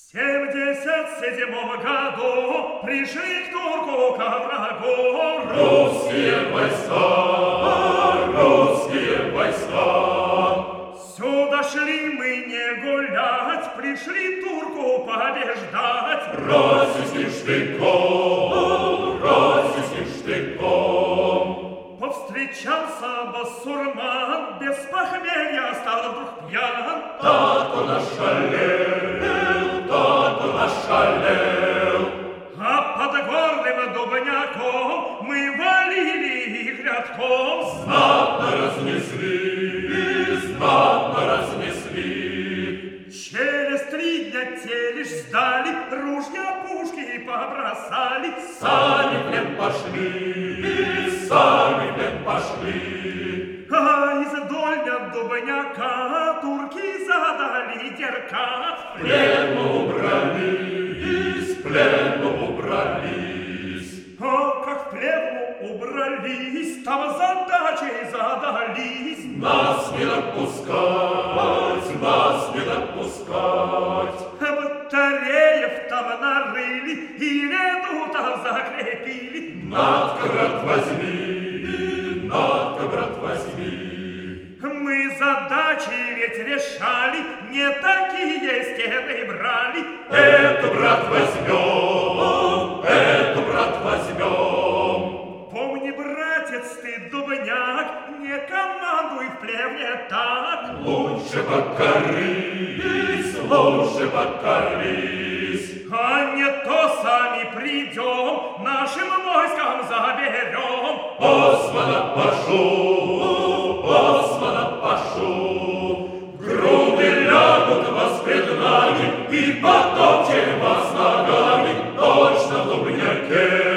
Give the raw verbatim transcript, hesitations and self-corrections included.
В семьдесят седьмом году пришли к турку ко врагу русские войска, русские войска. Сюда шли мы не гулять, пришли турку побеждать. Российским штыком, российским штыком. Повстречался басурман, без похмелья стал вдруг пьян. Так он ошалел, так он ошалел. А под горным дубняком мы валили их рядком. Знатно разнесли, знатно разнесли. Через три дня те лишь сдали, ружья, пушки побросали. Сами в плен пошли, сами в плен пошли. А из дольня дубняка турки задали дерка. В плен мы убрались, в плен мы убрались. А как в плен убрались, там задачей задались. Нас не отпускать, нас не отпускать. Батареев там нарыли и редутов закрепили. Надка, брат, возьми, надка, брат, возьми. Мы задачи ведь решали, не такие стены брали. Это, брат, возьмем, это, брат, возьмем. Помни, братец, ты дубняк, не командуй в плевне так. Лучше покорись, лучше покорись. А не то сами придем, нашим войскам заберем. Османа пошу, османа пошу. Груды лягут вас пред нами и потопчем вас ногами. Точно в дубняке